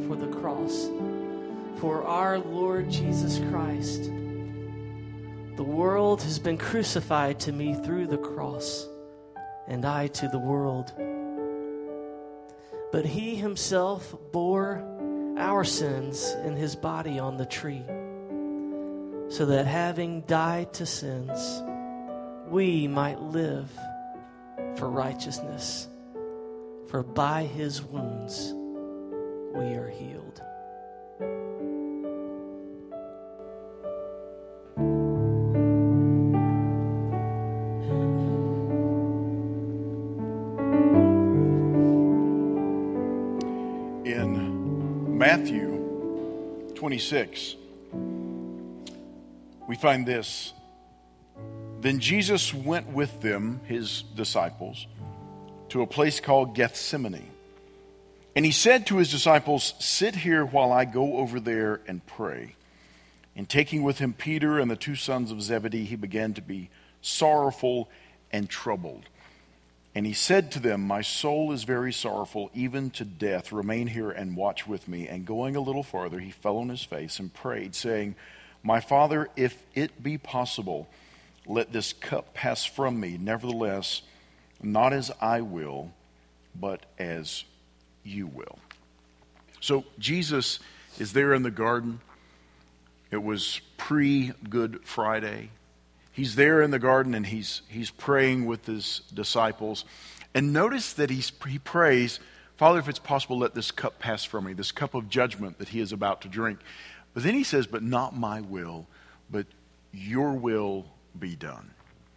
for the cross, for our Lord Jesus Christ. The world has been crucified to me through the cross, and I to the world. But he himself bore our sins in his body on the tree, so that having died to sins, we might live for righteousness. For by his wounds we are healed. In Matthew 26, we find this. Then Jesus went with them, his disciples, to a place called Gethsemane. And he said to his disciples, "Sit here while I go over there and pray." And taking with him Peter and the two sons of Zebedee, he began to be sorrowful and troubled. And he said to them, "My soul is very sorrowful, even to death. Remain here and watch with me." And going a little farther, he fell on his face and prayed, saying, "My Father, if it be possible, let this cup pass from me. Nevertheless, not as I will, but as you will." So Jesus is there in the garden. It was pre-Good Friday. He's there in the garden and he's praying with his disciples. And notice that he prays, "Father, if it's possible, let this cup pass from me," this cup of judgment that he is about to drink. But then he says, "But not my will, but your will be done."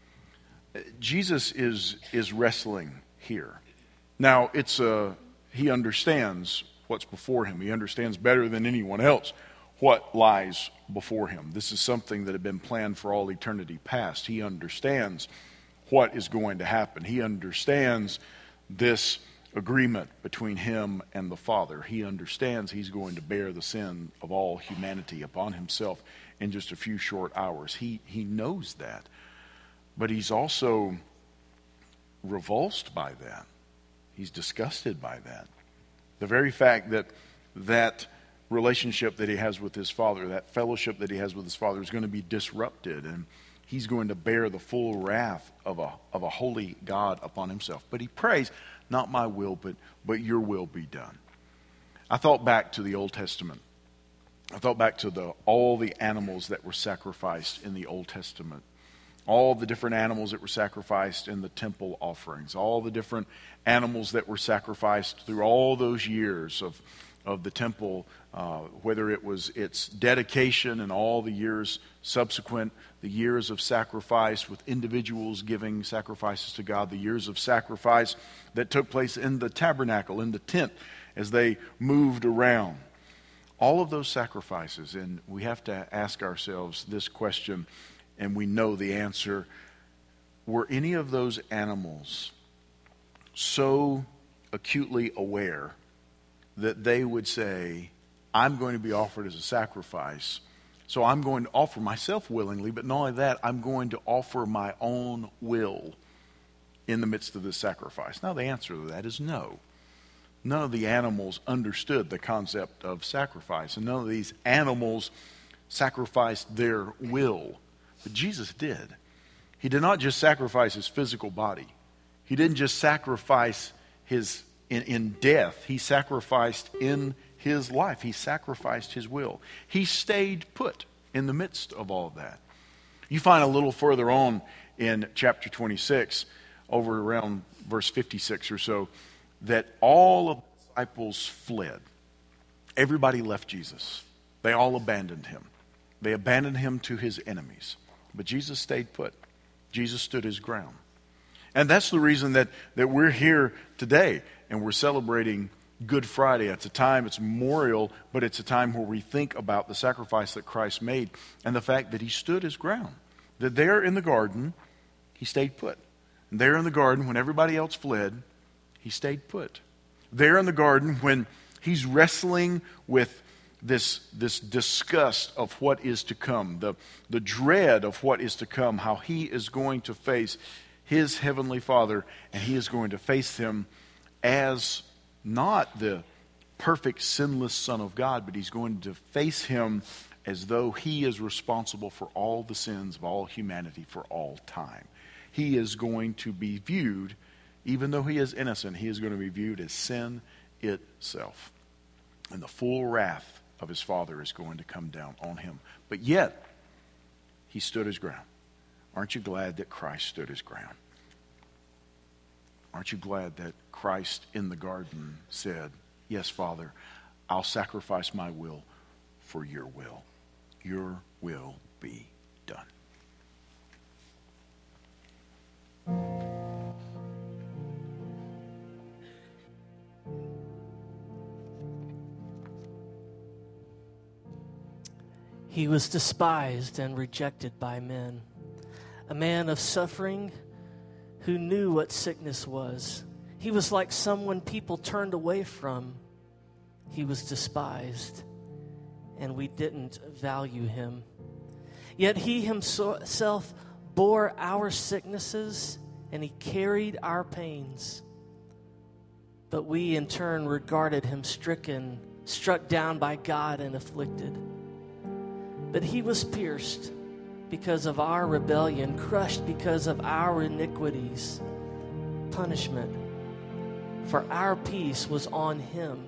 Jesus is wrestling here. Now, he understands what's before him. He understands better than anyone else what lies before him. This is something that had been planned for all eternity past. He understands what is going to happen. He understands this agreement between him and the Father. He understands he's going to bear the sin of all humanity upon himself in just a few short hours. He knows that. But he's also revulsed by that. He's disgusted by that. The very fact that relationship that he has with his Father, that fellowship that he has with his Father, is going to be disrupted, and he's going to bear the full wrath of a holy God upon himself. But he prays, "Not my will, but your will be done." I thought back to the Old Testament. I thought back to all the animals that were sacrificed in the Old Testament. All the different animals that were sacrificed in the temple offerings. All the different animals that were sacrificed through all those years of the temple, whether it was its dedication and all the years subsequent, the years of sacrifice with individuals giving sacrifices to God, the years of sacrifice that took place in the tabernacle, in the tent, as they moved around. All of those sacrifices, and we have to ask ourselves this question, and we know the answer: were any of those animals so acutely aware that they would say, "I'm going to be offered as a sacrifice, so I'm going to offer myself willingly, but not only that, I'm going to offer my own will in the midst of this sacrifice"? Now, the answer to that is no. None of the animals understood the concept of sacrifice, and none of these animals sacrificed their will. But Jesus did. He did not just sacrifice his physical body. He didn't just sacrifice his in death. He sacrificed in his life. He sacrificed his will. He stayed put in the midst of all of that. You find a little further on in chapter 26, over around verse 56 or so, that all of the disciples fled. Everybody left Jesus. They all abandoned him. They abandoned him to his enemies. But Jesus stayed put. Jesus stood his ground. And that's the reason that we're here today and we're celebrating Good Friday. It's a time, it's memorial, but it's a time where we think about the sacrifice that Christ made and the fact that he stood his ground. That there in the garden, he stayed put. And there in the garden, when everybody else fled, he stayed put. There in the garden, when he's wrestling with this disgust of what is to come, the dread of what is to come, how he is going to face his heavenly Father, and he is going to face him as not the perfect, sinless Son of God, but he's going to face him as though he is responsible for all the sins of all humanity for all time. He is going to be viewed, even though he is innocent, he is going to be viewed as sin itself. And the full wrath of his Father is going to come down on him. But yet, he stood his ground. Aren't you glad that Christ stood his ground? Aren't you glad that Christ in the garden said, yes, Father, I'll sacrifice my will for your will. Your will be done. He was despised and rejected by men, a man of suffering who knew what sickness was. He was like someone people turned away from. He was despised, and we didn't value him. Yet he himself bore our sicknesses, and he carried our pains. But we in turn regarded him stricken, struck down by God and afflicted. But he was pierced because of our rebellion, crushed because of our iniquities. Punishment for our peace was on him,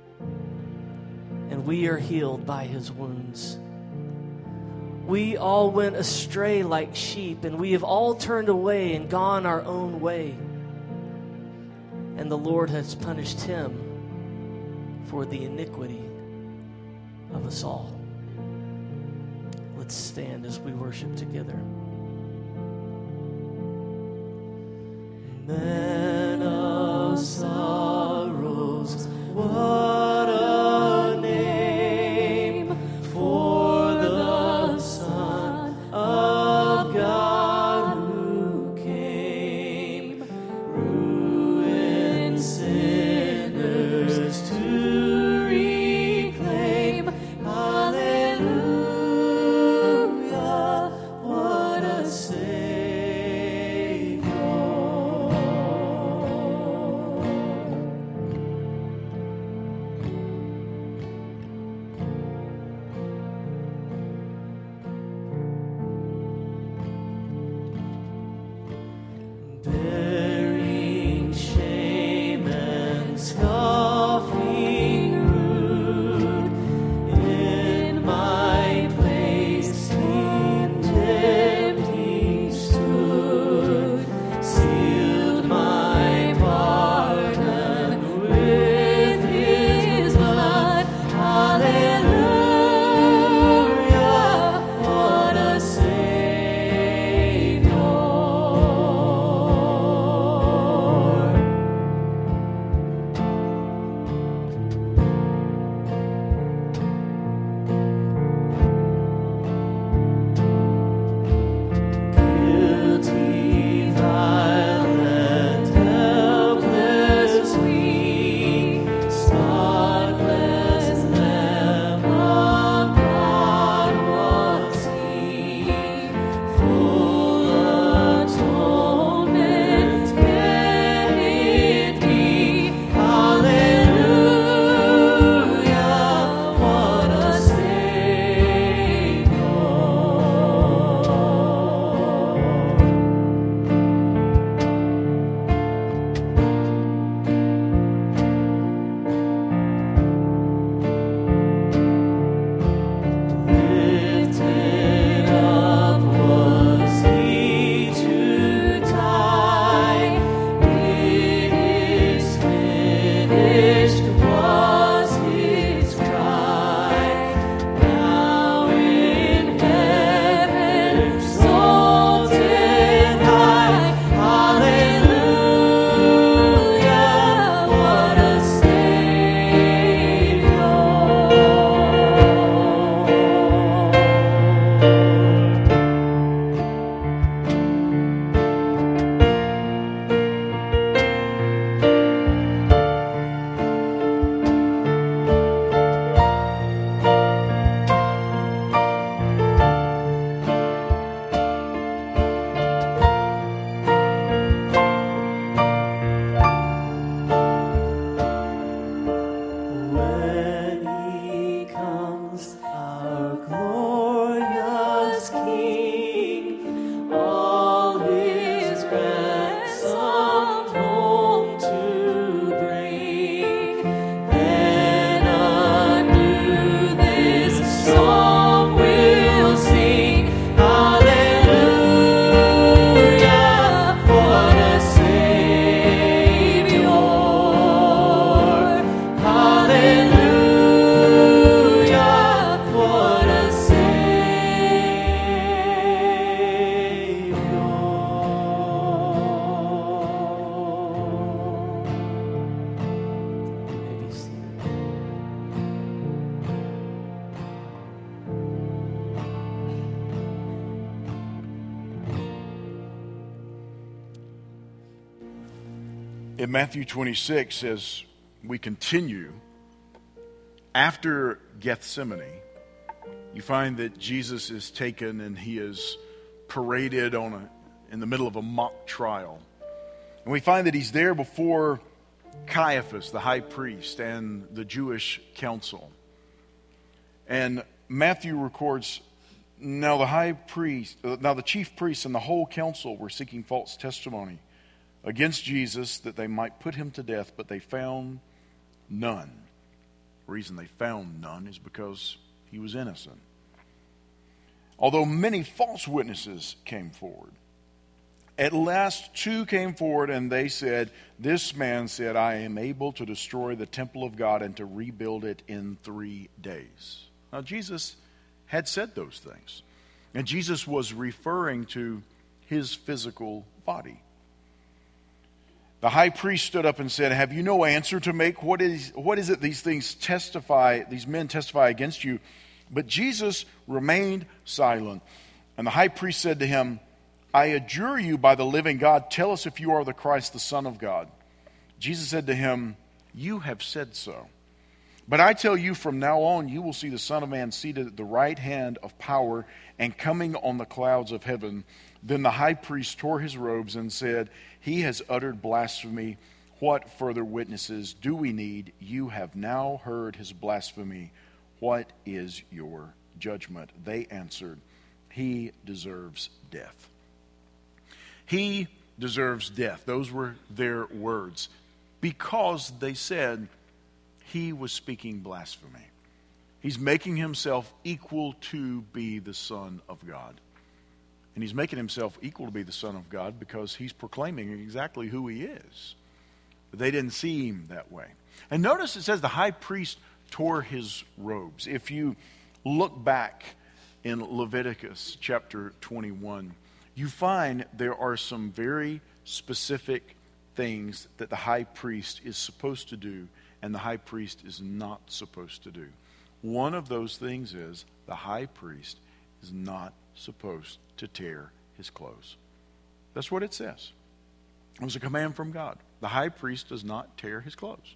and we are healed by his wounds. We all went astray like sheep, and we have all turned away and gone our own way. And the Lord has punished him for the iniquity of us all. Let's stand as we worship together. Man of sorrows, what a name for the Son of God who came, ruined sinners to reclaim. Hallelujah, what a Savior. In Matthew 26, as we continue, after Gethsemane, you find that Jesus is taken and he is paraded in the middle of a mock trial. And we find that he's there before Caiaphas, the high priest, and the Jewish council. And Matthew records, now the chief priests and the whole council were seeking false testimony against Jesus that they might put him to death, but they found none. The reason they found none is because he was innocent. Although many false witnesses came forward, at last 2 came forward and they said, this man said, I am able to destroy the temple of God and to rebuild it in 3 days. Now Jesus had said those things. And Jesus was referring to his physical body. The high priest stood up and said, have you no answer to make? What is it these men testify against you? But Jesus remained silent. And the high priest said to him, I adjure you by the living God, tell us if you are the Christ, the Son of God. Jesus said to him, you have said so. But I tell you, from now on you will see the Son of Man seated at the right hand of power and coming on the clouds of heaven. Then the high priest tore his robes and said, he has uttered blasphemy. What further witnesses do we need? You have now heard his blasphemy. What is your judgment? They answered, he deserves death. He deserves death. Those were their words. Because they said he was speaking blasphemy. He's making himself equal to be the Son of God. And he's making himself equal to be the Son of God because he's proclaiming exactly who he is. But they didn't see him that way. And notice it says the high priest tore his robes. If you look back in Leviticus chapter 21, you find there are some very specific things that the high priest is supposed to do and the high priest is not supposed to do. One of those things is the high priest is not supposed to tear his clothes. That's what it says. It was a command from God. The high priest does not tear his clothes.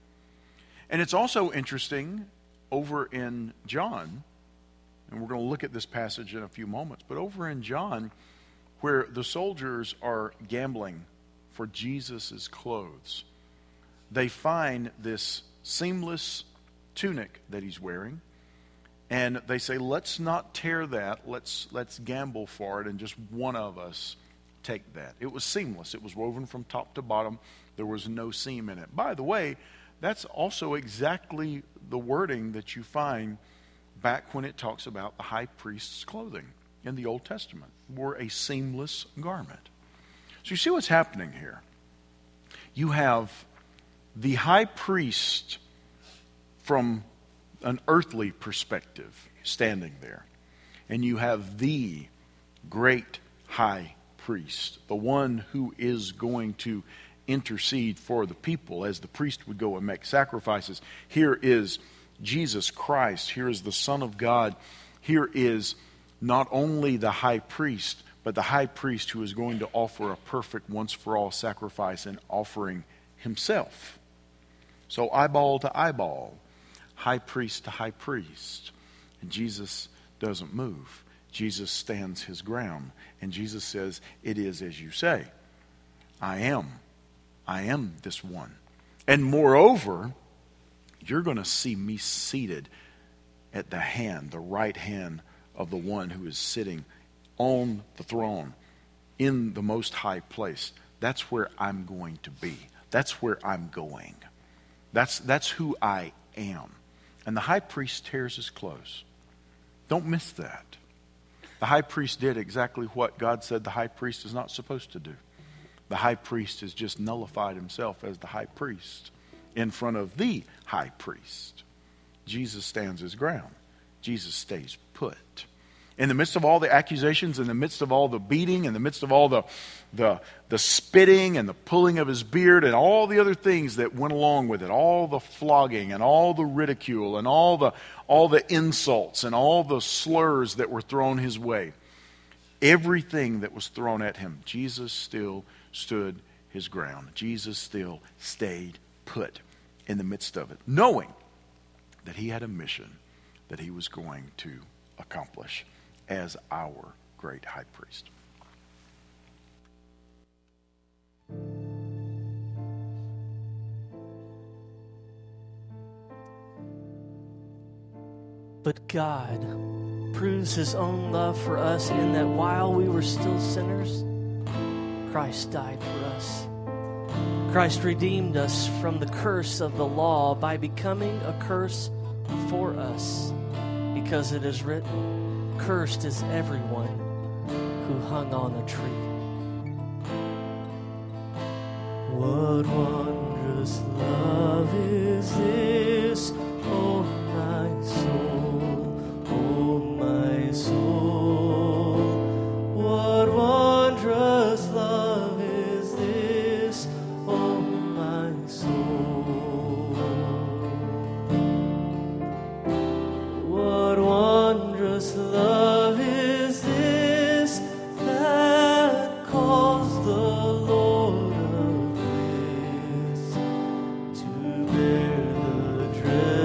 And it's also interesting over in John, and we're going to look at this passage in a few moments, but over in John, where the soldiers are gambling for Jesus' clothes, they find this seamless tunic that he's wearing, and they say, let's not tear that, let's gamble for it, and just one of us take that. It was seamless. It was woven from top to bottom. There was no seam in it. By the way, that's also exactly the wording that you find back when it talks about the high priest's clothing in the Old Testament. Wore a seamless garment. So you see what's happening here. You have the high priest from an earthly perspective standing there. And you have the great high priest, the one who is going to intercede for the people as the priest would go and make sacrifices. Here is Jesus Christ. Here is the Son of God. Here is not only the high priest, but the high priest who is going to offer a perfect once-for-all sacrifice and offering himself. So eyeball to eyeball, high priest to high priest. And Jesus doesn't move. Jesus stands his ground. And Jesus says, it is as you say. I am this one. And moreover, you're going to see me seated at the right hand of the one who is sitting on the throne in the most high place. That's where I'm going to be. That's where I'm going. That's who I am. And the high priest tears his clothes. Don't miss that. The high priest did exactly what God said the high priest is not supposed to do. The high priest has just nullified himself as the high priest in front of the high priest. Jesus stands his ground. Jesus stays put. In the midst of all the accusations, in the midst of all the beating, in the midst of all the spitting and the pulling of his beard and all the other things that went along with it, all the flogging and all the ridicule and all the insults and all the slurs that were thrown his way, everything that was thrown at him, Jesus still stood his ground. Jesus still stayed put in the midst of it, knowing that he had a mission that he was going to accomplish as our great high priest. But God proves his own love for us in that while we were still sinners, Christ died for us. Christ redeemed us from the curse of the law by becoming a curse for us, because it is written, "Cursed is everyone who hung on a tree." What wondrous love is this, oh my soul, oh my soul. What wondrous love is this, oh my soul. What wondrous love is this that calls the Lord of grace to bear the dread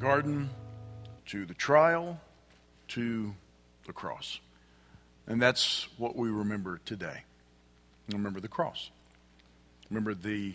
garden, to the trial, to the cross. And that's what we remember today. Remember the cross. Remember the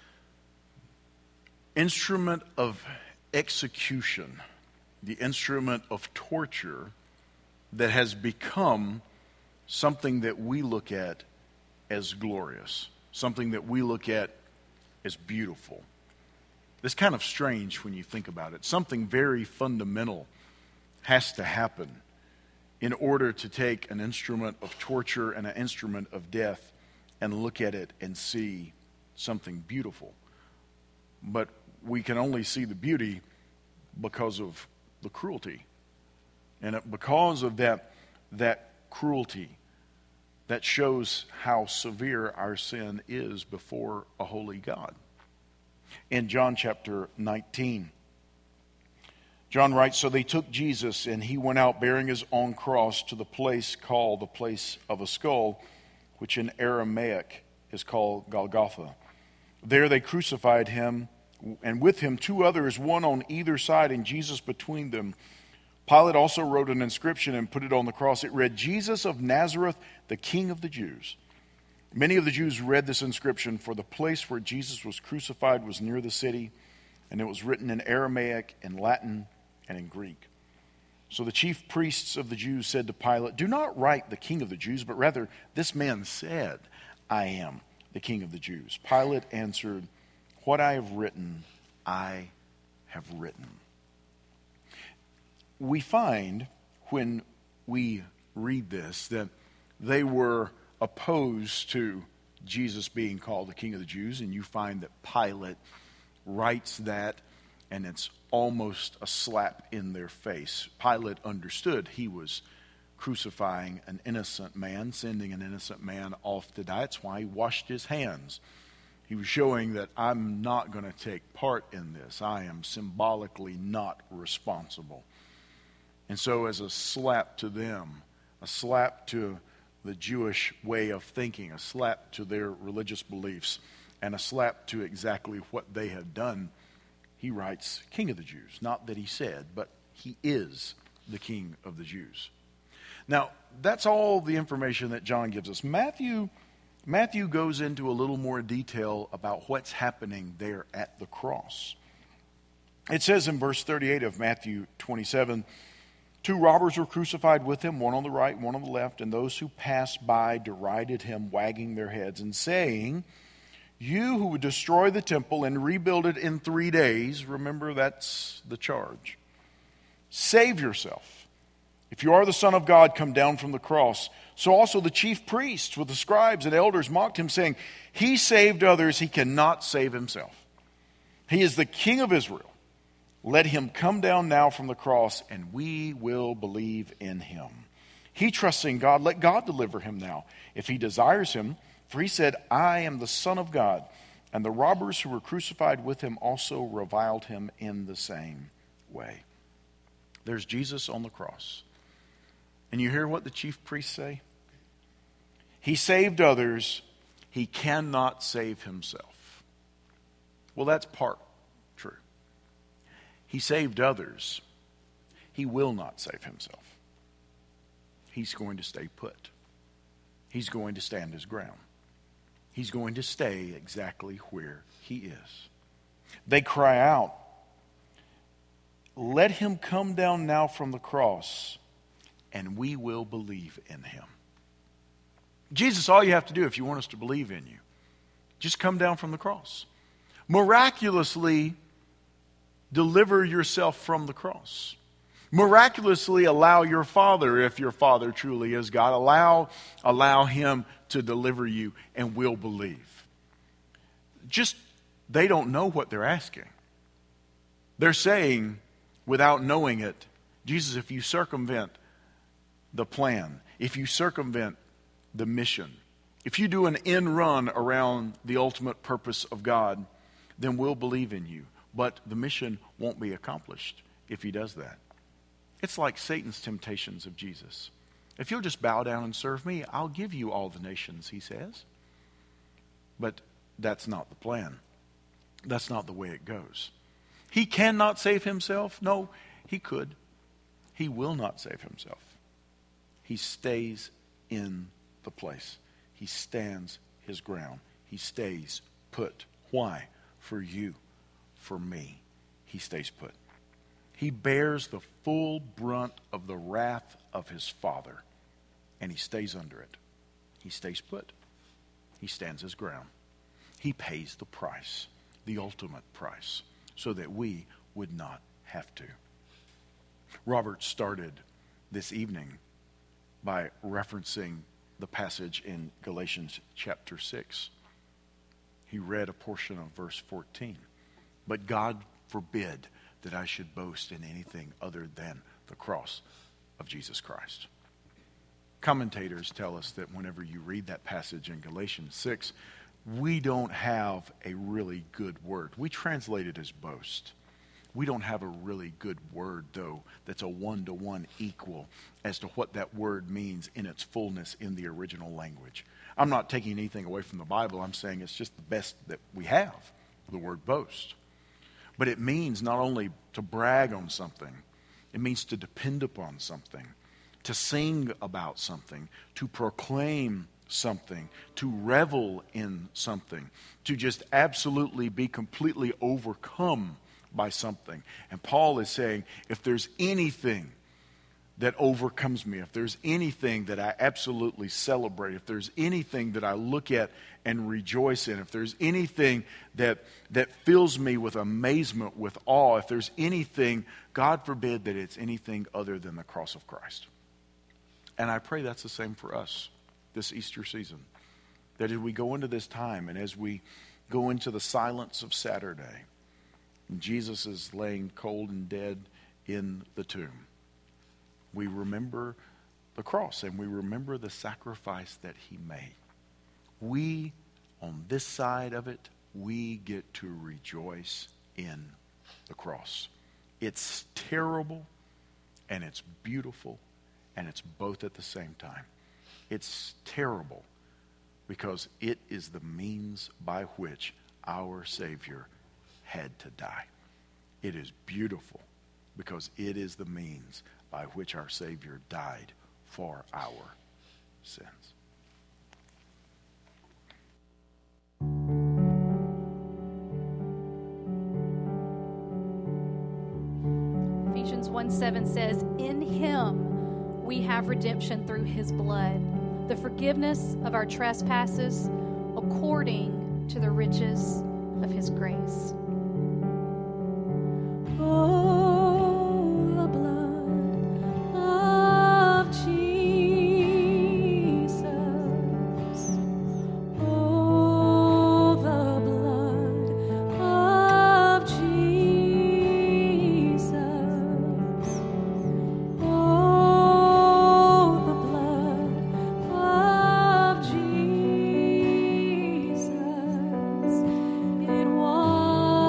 instrument of execution, the instrument of torture that has become something that we look at as glorious, something that we look at as beautiful. It's kind of strange when you think about it. Something very fundamental has to happen in order to take an instrument of torture and an instrument of death and look at it and see something beautiful. But we can only see the beauty because of the cruelty. And because of that cruelty, that shows how severe our sin is before a holy God. In John chapter 19, John writes, "So they took Jesus, and he went out bearing his own cross to the place called the place of a skull, which in Aramaic is called Golgotha. There they crucified him, and with him 2 others, one on either side, and Jesus between them. Pilate also wrote an inscription and put it on the cross. It read, 'Jesus of Nazareth, the King of the Jews.' Many of the Jews read this inscription, for the place where Jesus was crucified was near the city, and it was written in Aramaic, in Latin, and in Greek. So the chief priests of the Jews said to Pilate, 'Do not write the King of the Jews, but rather this man said, I am the King of the Jews.' Pilate answered, 'What I have written, I have written.'" We find when we read this that they were opposed to Jesus being called the King of the Jews, and you find that Pilate writes that, and it's almost a slap in their face. Pilate understood he was crucifying an innocent man, sending an innocent man off to die. That's why he washed his hands. He was showing that I'm not going to take part in this. I am symbolically not responsible. And so as a slap to them, a slap to the Jewish way of thinking, a slap to their religious beliefs, and a slap to exactly what they had done, he writes, King of the Jews. Not that he said, but he is the King of the Jews. Now, that's all the information that John gives us. Matthew goes into a little more detail about what's happening there at the cross. It says in verse 38 of Matthew 27, "Two robbers were crucified with him, one on the right, one on the left, and those who passed by derided him, wagging their heads and saying, 'You who would destroy the temple and rebuild it in 3 days,'" remember that's the charge, "'save yourself. If you are the Son of God, come down from the cross.' So also the chief priests with the scribes and elders mocked him, saying, 'He saved others, he cannot save himself. He is the King of Israel. Let him come down now from the cross, and we will believe in him. He trusts in God. Let God deliver him now, if he desires him. For he said, I am the Son of God.' And the robbers who were crucified with him also reviled him in the same way." There's Jesus on the cross. And you hear what the chief priests say? He saved others, he cannot save himself. Well, that's part true. He saved others, he will not save himself. He's going to stay put. He's going to stand his ground. He's going to stay exactly where he is. They cry out, "Let him come down now from the cross, and we will believe in him." Jesus, all you have to do if you want us to believe in you, just come down from the cross. Miraculously deliver yourself from the cross. Miraculously allow your Father, if your Father truly is God, allow him to deliver you, and we'll believe. Just, they don't know what they're asking. They're saying, without knowing it, Jesus, if you circumvent the plan, if you circumvent the mission, if you do an end run around the ultimate purpose of God, then we'll believe in you. But the mission won't be accomplished if he does that. It's like Satan's temptations of Jesus. If you'll just bow down and serve me, I'll give you all the nations, he says. But that's not the plan. That's not the way it goes. He cannot save himself? No, he could. He will not save himself. He stays in the place. He stands his ground. He stays put. Why? For you, for me. He stays put. He bears the full brunt of the wrath of his Father, and he stays under it. He stays put. He stands his ground. He pays the price, the ultimate price, so that we would not have to. Robert started this evening by referencing the passage in Galatians chapter 6. He read a portion of verse 14. But God forbid that I should boast in anything other than the cross of Jesus Christ. Commentators tell us that whenever you read that passage in Galatians 6, we don't have a really good word. We translate it as boast. We don't have a really good word, though, that's a one-to-one equal as to what that word means in its fullness in the original language. I'm not taking anything away from the Bible. I'm saying it's just the best that we have, the word boast. But it means not only to brag on something, it means to depend upon something, to sing about something, to proclaim something, to revel in something, to just absolutely be completely overcome by something. And Paul is saying, if there's anything that overcomes me, if there's anything that I absolutely celebrate, if there's anything that I look at and rejoice in, if there's anything that fills me with amazement, with awe, if there's anything, God forbid that it's anything other than the cross of Christ. And I pray that's the same for us this Easter season. That as we go into this time and as we go into the silence of Saturday, and Jesus is laying cold and dead in the tomb, we remember the cross and we remember the sacrifice that he made. We, on this side of it, we get to rejoice in the cross. It's terrible and it's beautiful and it's both at the same time. It's terrible because it is the means by which our Savior had to die. It is beautiful because it is the means by which our Savior died for our sins. Ephesians 1:7 says, in him we have redemption through his blood, the forgiveness of our trespasses according to the riches of his grace. It was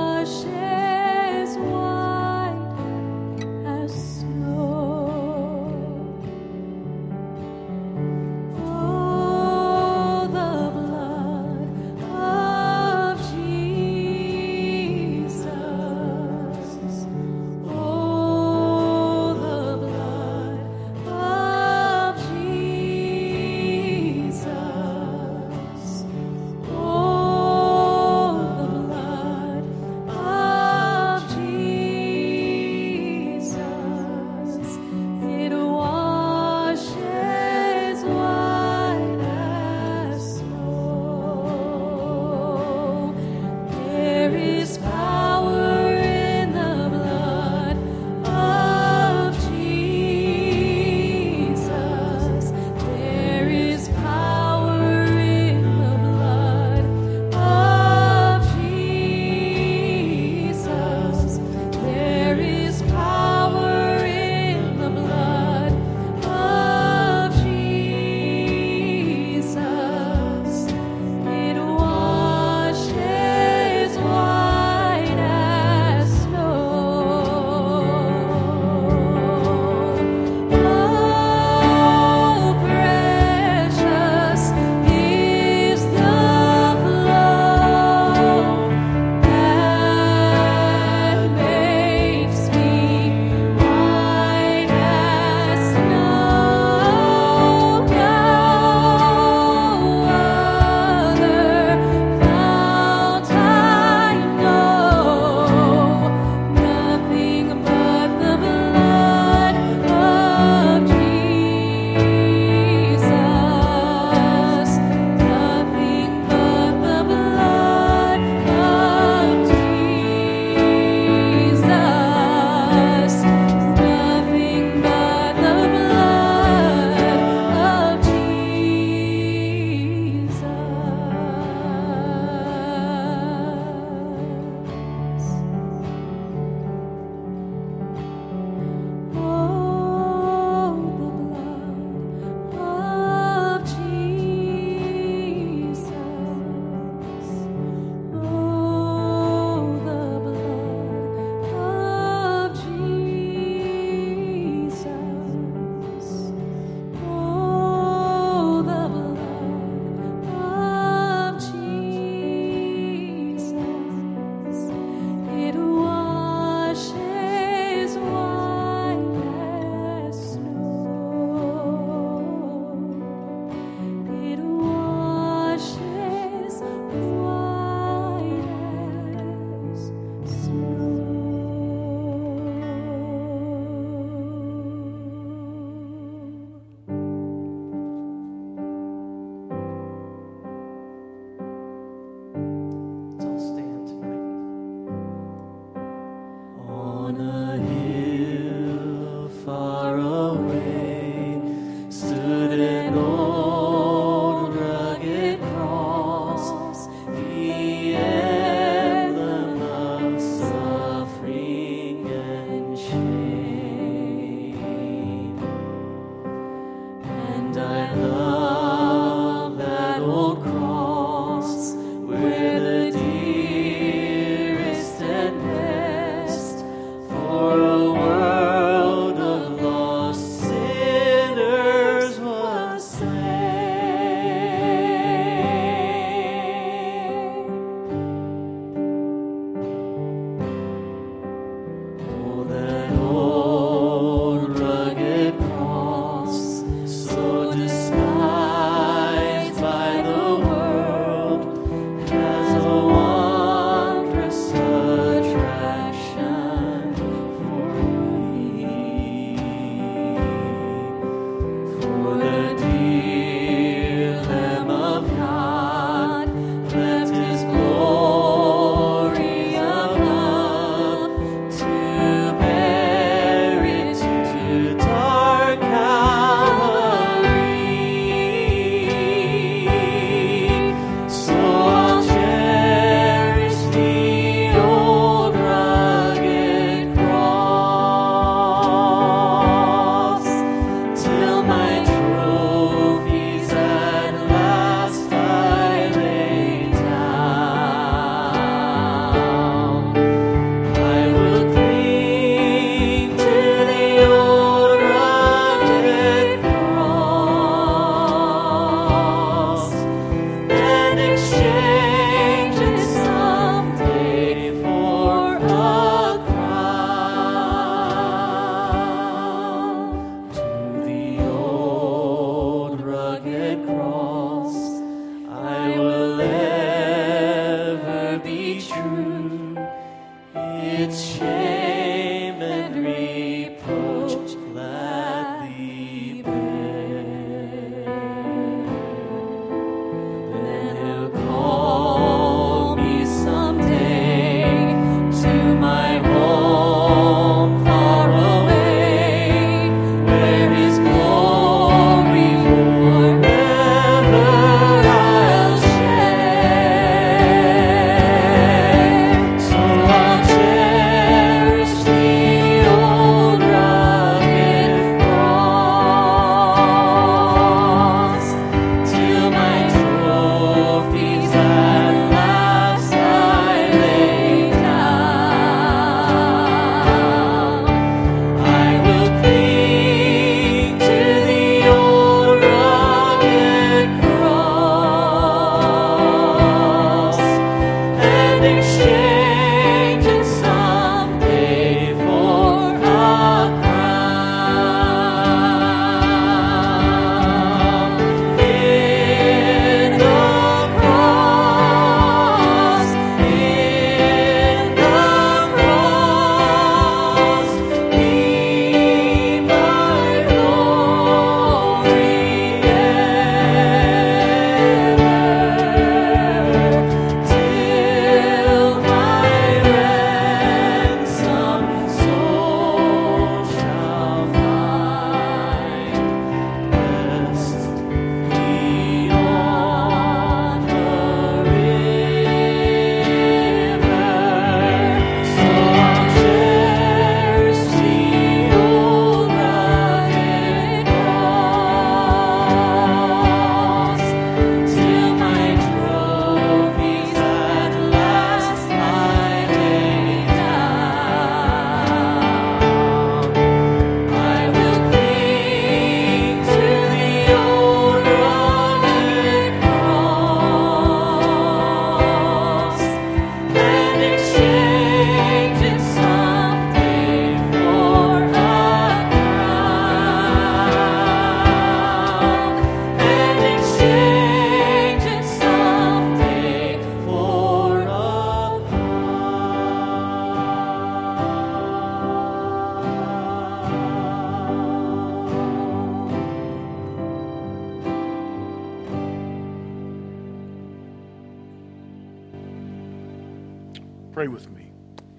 Pray with me.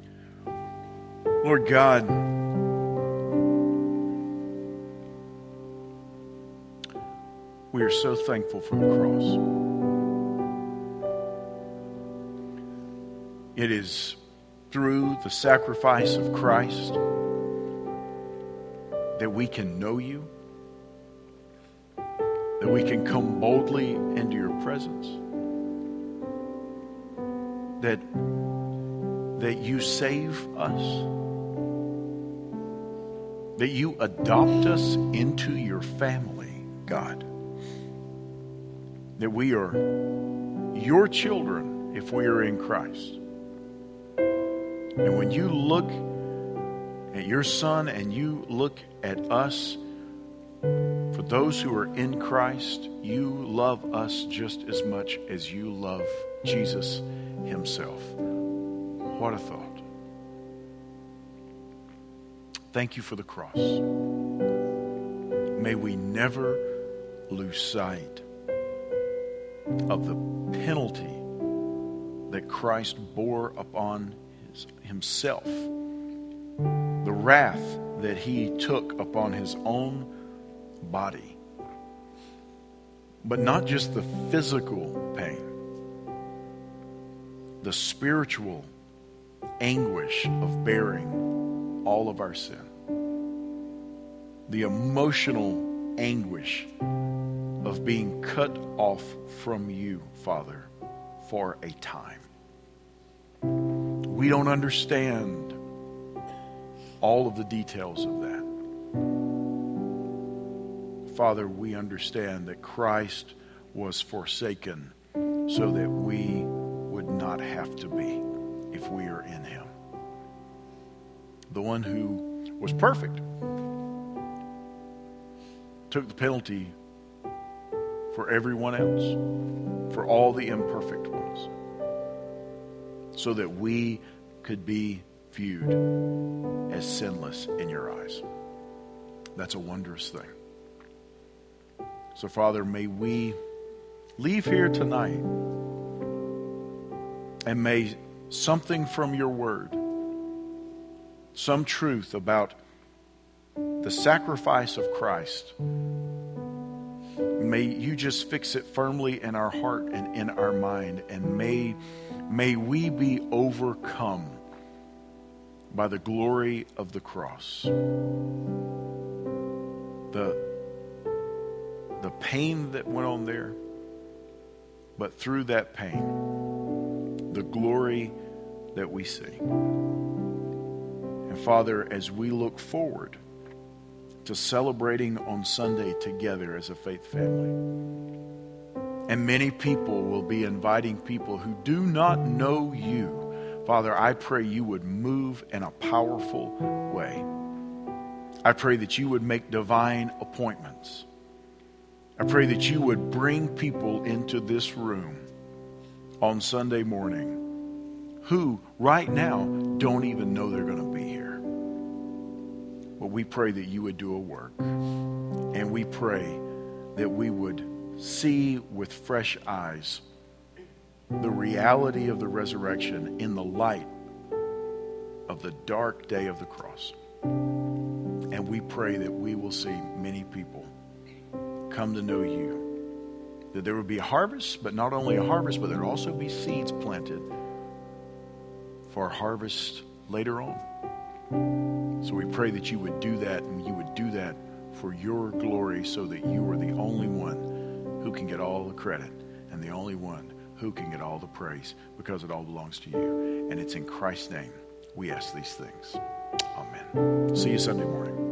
Lord God, we are so thankful for the cross. It is through the sacrifice of Christ that we can know you, that we can come boldly into your presence, that you save us, that you adopt us into your family, God, that we are your children if we are in Christ. And when you look at your Son and you look at us, for those who are in Christ, you love us just as much as you love Jesus himself. What a thought. Thank you for the cross. May we never lose sight of the penalty that Christ bore upon himself, the wrath that he took upon his own body. But not just the physical pain, the spiritual anguish of bearing all of our sin, the emotional anguish of being cut off from you, Father, for a time. We don't understand all of the details of that. Father, we understand that Christ was forsaken so that we would not have to be if we are in him. The one who was perfect took the penalty for everyone else, for all the imperfect ones, so that we could be viewed as sinless in your eyes. That's a wondrous thing. So, Father, may we leave here tonight and may something from your word, some truth about the sacrifice of Christ, may you just fix it firmly in our heart and in our mind, and may we be overcome by the glory of the cross. The pain that went on there, but through that pain, the glory that we see. And Father, as we look forward to celebrating on Sunday together as a faith family, and many people will be inviting people who do not know you, Father, I pray you would move in a powerful way. I pray that you would make divine appointments. I pray that you would bring people into this room on Sunday morning who right now don't even know they're going to be here. But we pray that you would do a work. And we pray that we would see with fresh eyes the reality of the resurrection in the light of the dark day of the cross. And we pray that we will see many people come to know you. That there will be a harvest, but not only a harvest, but there will also be seeds planted for a harvest later on. So we pray that you would do that, and you would do that for your glory, so that you are the only one who can get all the credit and the only one who can get all the praise, because it all belongs to you. And it's in Christ's name we ask these things. Amen. See you Sunday morning.